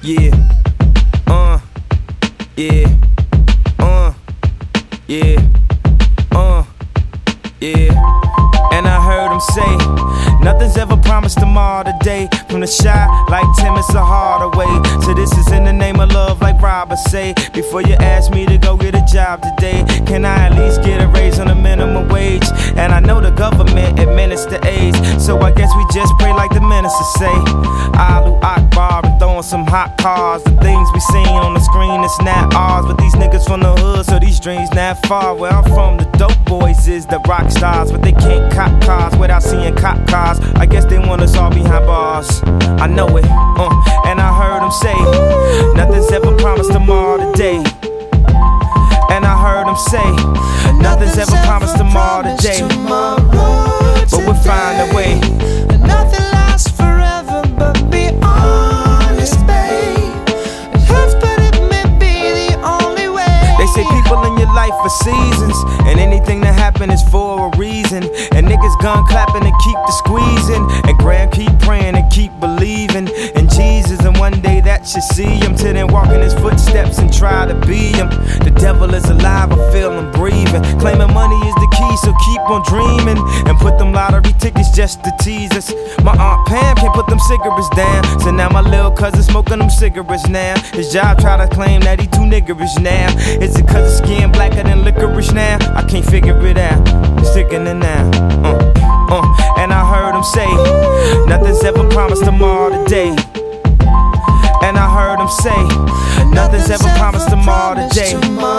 Yeah, yeah, yeah, yeah. And I heard him say, nothing's ever promised tomorrow today. From the shot like Tim, it's a harder way. So this is in the name of love, like Robert say. Before you ask me to go get a job today, can I at least get a raise on the minimum wage? And I know the government administer AIDS, so I guess we just pray like the minister say. Allahu Akbar and throwing some hot cars. The things we seen on the screen, it's not ours. But these niggas from the hood, so these dreams not far. Where I'm from, the dope boys is the rock stars, but they can't cop cars without seeing cop cars. I guess they want us all behind bars. I know it, and I heard him say, nothing's ever promised tomorrow today. And I heard him say, nothing's ever promised tomorrow today. But we'll find a way. Nothing lasts forever, but be honest, babe. Hurts, but it may be the only way. They say people in your life for seasons, and anything that happen is for a reason. And niggas gun clapping and keep the squeezing, and Graham keep praying and keep believing in Jesus. And one day that you see him, till then walk in his footsteps and try to be him. The devil is alive, I feel him breathing, claiming money is the key, so keep on dreaming. And put them lottery tickets just to tease us. My Aunt Pam can't put them cigarettes down, so now my little cousin smoking them cigarettes now. His job try to claim that he too niggerish now. Is it cause his skin blacker than licorice now? I can't figure it out, it's sickening now. And I heard him say, nothing's ever promised tomorrow today. And I heard him say, nothing's ever promised tomorrow today.